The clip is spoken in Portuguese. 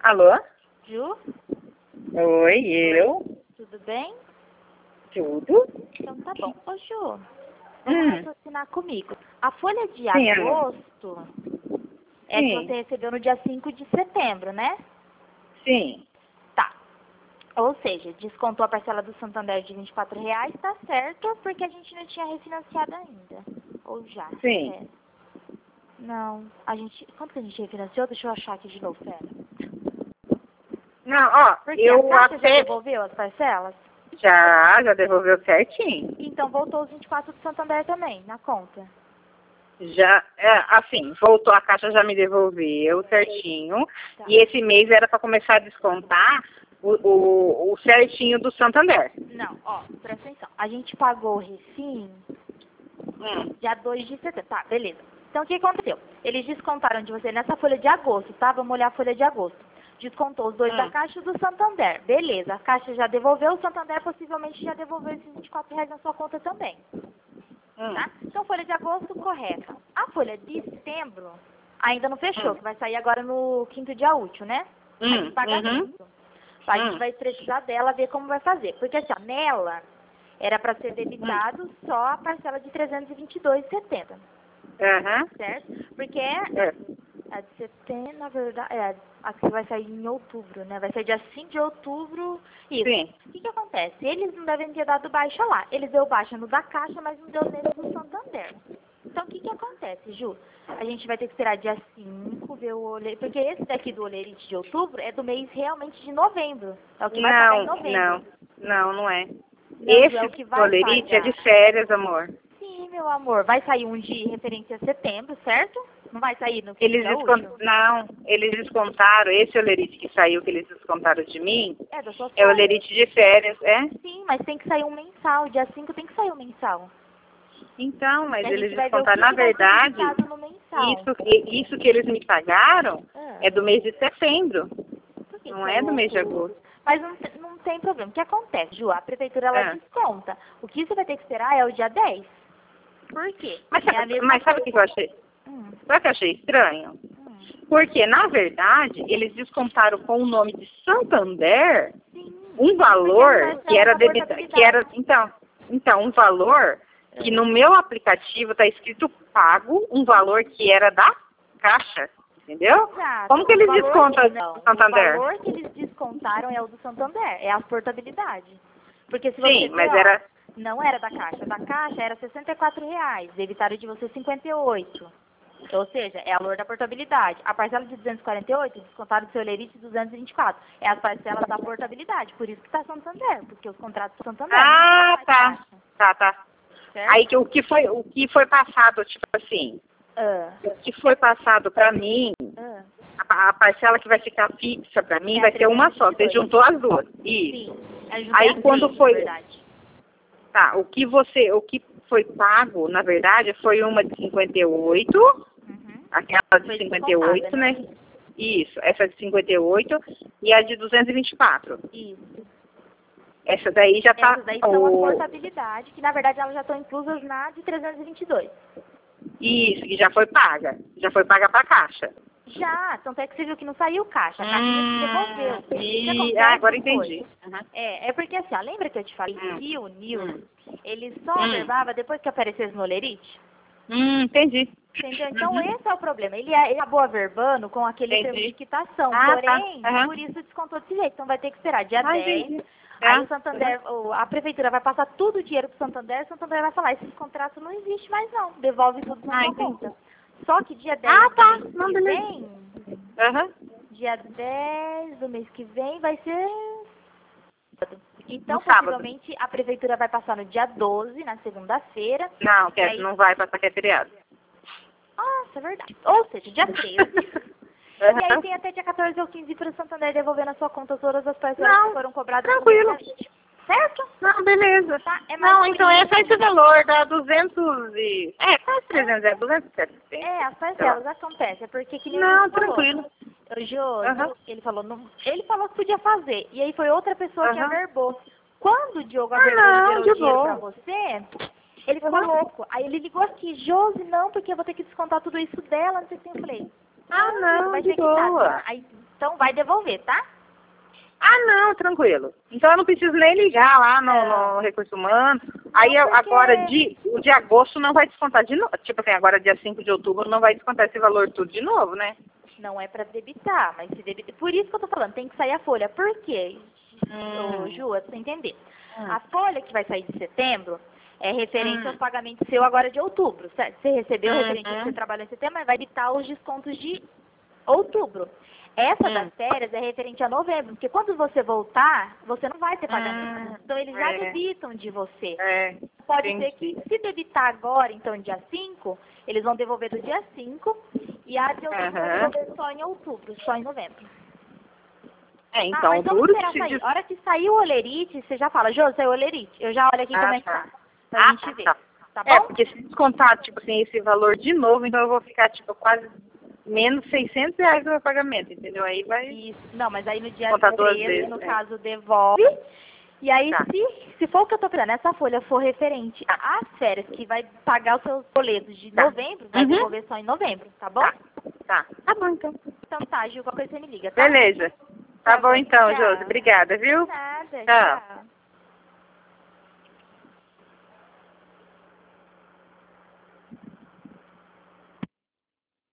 Alô? Ju, Oi, eu? tudo bem? Tudo? Então tá bom. Ô Ju, vamos raciocinar comigo. A folha de Sim, amor. agosto é que Sim. você recebeu no dia 5 de setembro, né? Sim. Tá. Ou seja, descontou a parcela do Santander de R$ 24, tá certo, porque a gente não tinha refinanciado ainda. Ou já? Sim. Pera. Não, a gente... Quanto que a gente refinanciou? Deixa eu achar aqui de novo, pera. Não, ó, Porque eu a Caixa já até... devolveu as parcelas? Já devolveu certinho. Então voltou os 24 do Santander também, na conta. Já, assim, voltou, a Caixa já me devolveu certinho. Tá. E esse mês era para começar a descontar o certinho do Santander. Não, ó, presta atenção. A gente pagou o refim dia 2 de setembro. Tá, beleza. Então, o que aconteceu? Eles descontaram de você nessa folha de agosto, tá? Vamos olhar a folha de agosto. Descontou os dois da Caixa e do Santander. Beleza, a Caixa já devolveu, o Santander possivelmente já devolveu esses R$ 24 na sua conta também. Tá? Então, folha de agosto, correta. A folha de setembro ainda não fechou, que vai sair agora no quinto dia útil, né? Aí de pagamento. A gente vai precisar dela ver como vai fazer. Porque assim, ó, nela era para ser debitado só a parcela de R$ 322,70. Certo? Porque a de setembro, na verdade, a que vai sair em outubro, né? Vai sair dia 5 de outubro. Isso. Sim. O que acontece? Eles não devem ter dado baixa lá. Eles deu baixa no da Caixa, mas não deu nele do Santander. Então, o que acontece, Ju? A gente vai ter que esperar dia 5, ver o olerite. Porque esse daqui do olerite de outubro é do mês realmente de novembro. É o que vai pagar em novembro. Não é. Não, Ju, é o que vai Tolerite é pagar. de férias, amor. Sim, meu amor. Vai sair um de referência a setembro, certo? Não vai sair no Eles dia útil? Não, eles descontaram, esse olerite que saiu, que eles descontaram de mim, É da sua é o folha. olerite de férias, é? Sim, mas tem que sair um mensal. Dia 5 tem que sair um mensal. Então, mas E a eles gente vai ver o descontaram, que na que vai ser verdade, debitado no mensal. isso que eles me pagaram é do mês de setembro, Por que não que é do mês de outubro? agosto. Mas não tem problema. O que acontece, Ju? A prefeitura, ela desconta. O que você vai ter que esperar é o dia 10. Por quê? Mas, É a mesma mas sabe o que eu achei? Sabe o que eu achei estranho? Porque, na verdade, eles descontaram com o nome de Santander um valor que era um valor que no meu aplicativo está escrito pago, um valor que era da Caixa, entendeu? Exato. Como que eles O valor descontam não, do Santander? O valor que eles descontaram é o do Santander, é a portabilidade. Porque se você Sim, ver, mas ó, era... não era da Caixa. Da Caixa era R$ 64,00, debitaram de você 58. Ou seja, é a valor da portabilidade. A parcela de 248, descontaram do seu lerite 224. É as parcelas da portabilidade. Por isso que está Santander, porque os contratos são Santander. Ah, não tá. Tá. certo? Aí que o que foi passado, tipo assim, o que foi passado para mim, a parcela que vai ficar fixa para mim vai ser uma só. Você juntou as duas. Isso. Sim. Aí quando foi... Na verdade. Tá, o que foi pago, na verdade, foi uma de 58, aquela de 58, né? Isso, essa de 58 e a de 224. Isso. Essa daí já tá... Essas daí são as portabilidades, que na verdade elas já estão inclusas na de 322. Isso, que já foi paga. Já foi paga pra Caixa. Já, tanto é que você viu que não saiu caixa, a Caixa já te devolveu. O que acontece agora depois? entendi. É porque assim, ó, lembra que eu te falei que o Nil, ele só observava depois que aparecesse no olerite? Entendi. Entendeu? Então esse é o problema. Ele acabou averbando com aquele termo de quitação. Porém, por isso descontou desse jeito. Então vai ter que esperar dia 10. Aí o Santander, a prefeitura vai passar todo o dinheiro pro Santander vai falar, esses contratos não existem mais não. Devolve tudo na sua conta. Só que dia 10 do mês que vem, dia 10 do mês que vem vai ser... Então, possivelmente, a prefeitura vai passar no dia 12, na segunda-feira. Não, não vai passar que é feriado. Nossa, é verdade. Ou seja, dia 13. E aí tem até dia 14 ou 15 para o Santander devolver na sua conta todas as parcelas que foram cobradas. Tranquilo. Certo? Não, beleza. Tá? Não, então é só esse valor, dá 200 e... quase 300, 270. As parcelas acontecem, porque que nem Não, ele falou. tranquilo. O Jô, ele falou que podia fazer. E aí foi outra pessoa que averbou. Quando o Diogo averbou e liberou o dinheiro pra você, ele ficou louco. Aí ele ligou aqui, Josi, não, porque eu vou ter que descontar tudo isso dela, não sei o que. Eu falei, não, vai de ter que boa. dar. Aí Então vai devolver, tá? Ah, não, tranquilo. Então eu não preciso nem ligar lá no Recurso Humano. Aí porque... agora, o de agosto não vai descontar de novo. Tipo assim, agora dia 5 de outubro não vai descontar esse valor tudo de novo, né? Não é pra debitar, mas se debitar... Por isso que eu tô falando, tem que sair a folha. Por quê? Ju, é pra você entender. A folha que vai sair de setembro é referente aos pagamentos seu agora de outubro, certo? Você recebeu referente ao que você trabalhou em setembro, mas vai debitar os descontos de outubro. Essa das férias é referente a novembro, porque quando você voltar, você não vai ter pagamento. Então, eles já debitam de você. Pode ser que, se debitar agora, então, dia 5, eles vão devolver do dia 5, e a de outubro vai devolver só em outubro, só em novembro. Então, mas vamos esperar sair. A hora que sair o olerite, você já fala, Jô, saiu o olerite. Eu já olho aqui como é que tá. Pra gente ver. Tá bom? Porque se descontar, tipo assim, esse valor de novo, então eu vou ficar, tipo, quase menos R$600 no meu pagamento, entendeu? Aí vai... Isso. Não, mas aí no dia 13, no caso, devolve. E aí, se for o que eu tô pegando, essa folha for referente às férias, que vai pagar os seus boletos de novembro, vai devolver só em novembro, tá bom? Tá bom, então. Então tá, Gil, qualquer coisa você me liga, tá? Beleza. Tá bom, então, Josi. Obrigada, viu? Nada, tchau.